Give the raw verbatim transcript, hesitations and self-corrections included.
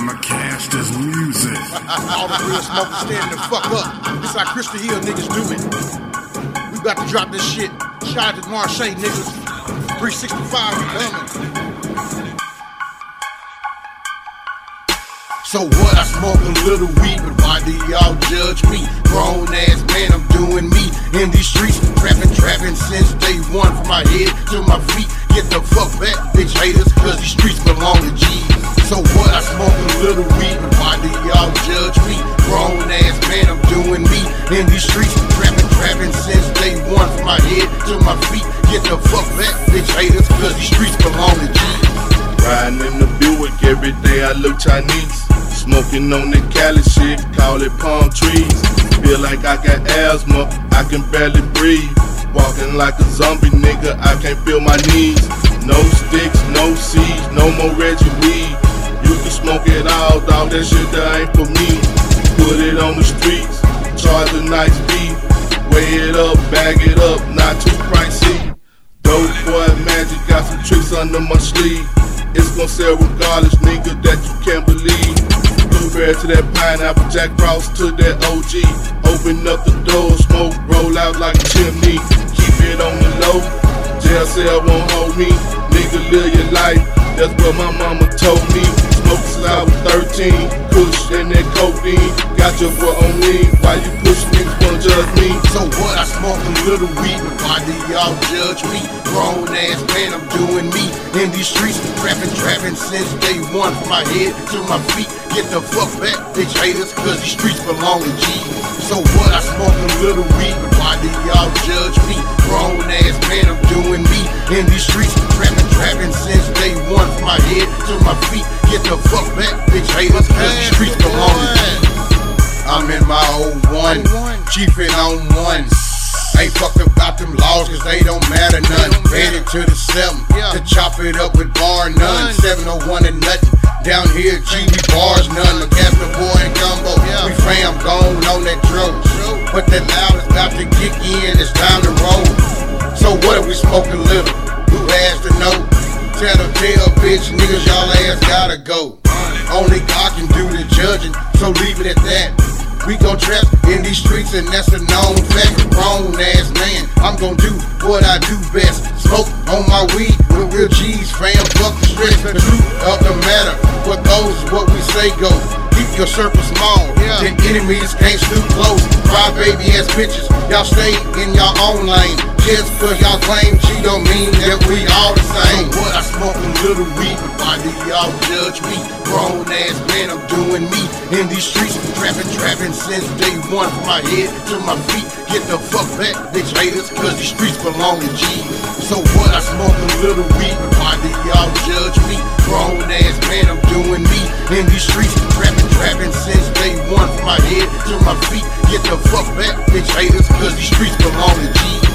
I'ma cash this music. All the real smokers standing the fuck up. This how Christian Hill niggas do it. We about to drop this shit. Shout out to Marseille niggas. three sixty-five, we coming. So what, I smoke a little weed, but why do y'all judge me? Grown ass man, I'm doing me in these streets, trapping, trapping since day one. From my head to my feet, get the fuck back, bitch haters, cause these streets belong to G's. So what, I smoke a little weed, but why do y'all judge me? Grown ass man, I'm doing me in these streets, trapping, trapping since day one. From my head to my feet, get the fuck back, bitch haters, cause these streets belong to G's. Riding in the Buick every day, I look Chinese. Smoking on that Cali shit, call it palm trees. Feel like I got asthma, I can barely breathe. Walking like a zombie nigga, I can't feel my knees. No sticks, no seeds, no more Reggie weed. You can smoke it all, dog, that shit that ain't for me. Put it on the streets, charge a nice beat. Weigh it up, bag it up, not too pricey. Dope boy magic, got some tricks under my sleeve. It's gon' sell regardless, nigga, that you can't believe. Blueberry to that pineapple, Jack Frost to that O G. Open up the door, smoke, roll out like a chimney. Keep it on the low, jail cell won't hold me. Nigga, live your life, that's what my mama told me. Smoke till I was thirteen, push and that codeine. Got your boy on me, why you push niggas wanna judge me? So what, I smoke a little weed, but why do y'all judge me? Grown ass man, I'm doing me in these streets, trapping, trapping since day one. From my head to my feet, get the fuck back, bitch haters, cause these streets belong to G's. So what, I smoke a little weed, but why do y'all judge me? Grown ass man, I'm doing me in these streets, trapping, trapping since day one. From my head to my feet, get the fuck back, bitch haters, cause these streets belong to G's. I'm in my old one, chiefin' on one. Ain't fucked about them laws cause they don't matter none. Headed to the seven to chop it up with bar none. seven oh one and nothing. Down here, G, we bars none. McCaster boy and gumbo, we fam gone on that drove. But that loud is about to kick in, it's time to roll. So what if we smoking little? Who has to know? Tell the tale, bitch, niggas, y'all ass gotta go. Only God can do the judging, so leave it at that. We gon' trap in these streets and that's a known fact. Grown ass man, I'm gon' do what I do best. Smoke on my weed with real G's, fam, fuck the stress. The truth of the matter, what goes is what we say go. Keep your circle small, then enemies can't stoop close. Cry baby ass bitches, y'all stay in your own lane. Just cause y'all claim G don't mean that we all the same. So what, I smoke a little weed, but why do y'all judge me? Grown ass man, I'm doing me in these streets, trapping, trapping since day one. From my head to my feet, get the fuck back, bitch haters, cause these streets belong to G's. So what, I smoke a little weed, but why do y'all judge me? Grown ass man, I'm doing me in these streets, trapping, trapping since day one. From my head to my feet, get the fuck back, bitch haters, cause these streets belong to G's.